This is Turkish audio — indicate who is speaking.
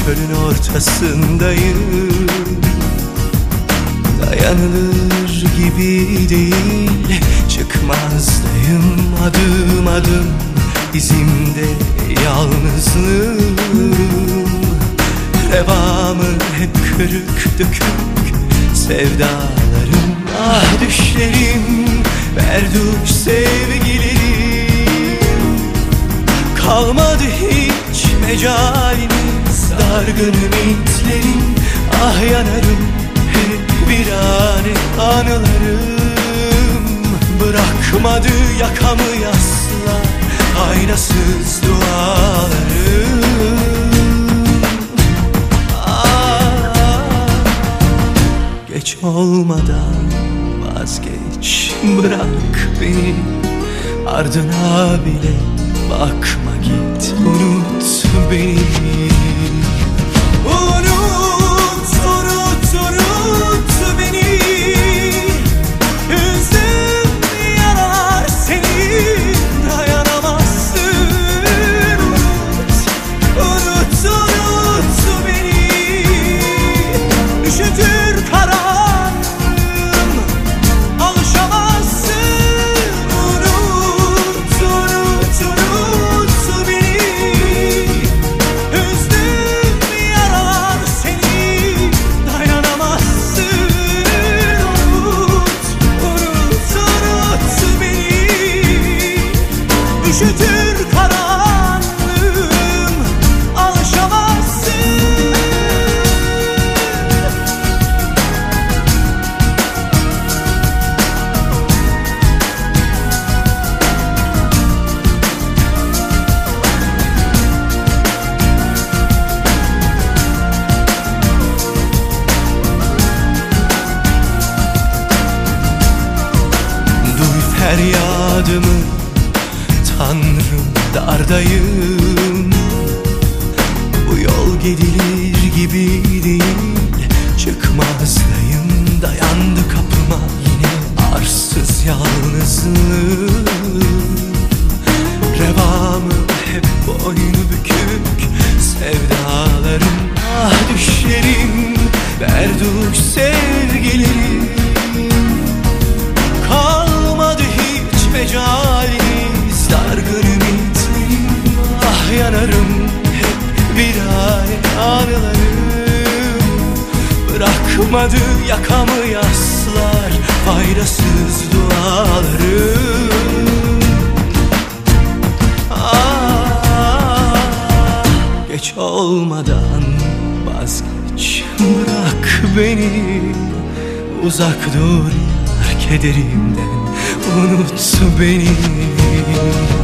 Speaker 1: çölün ortasındayım. Dayanılır gibi değil, çıkmazdayım adım adım, izimde yalnızlığım. Revamı hep kırık dökük sevdalarım, ah düşlerim, berduş sevgilerim. Kalmadı hiç mecaliniz, dargın ümitlerim, ah yanarım hep virane anılarım. Bırakmadı yakamı yaslar, aynasız dualarım. Geç olmadan vazgeç, bırak beni, ardına bile bakma, git, unut beni. Unut, unut, unut beni. Üzdüm yarar seni, dayanamazsın. Unut, unut, unut beni. Üşütür karanlığım, alışamazsın. Unut, unut, unut beni. Üzdüm yarar seni, dayanamazsın. Unut, unut, unut beni. Üşütür karanlığım, alışamazsın. Duy feryadımı Tanrım, dardayım. Bu yol gidilir gibi değil, çıkmazdayım. Dayandı kapıma yine arsız yalnızlığım. Revamı hep boynu bükük sevdalarım, ah düşlerim, berduş sevgilerim. Kalmadı hiç mecaliniz, dargın ümitlerim, ah yanarım hep virane anılarım. Bırakmadı yakamı yaslar, faydasız dualarım. Geç olmadan vazgeç, bırak beni, uzak dur yar kederimden, unut beni.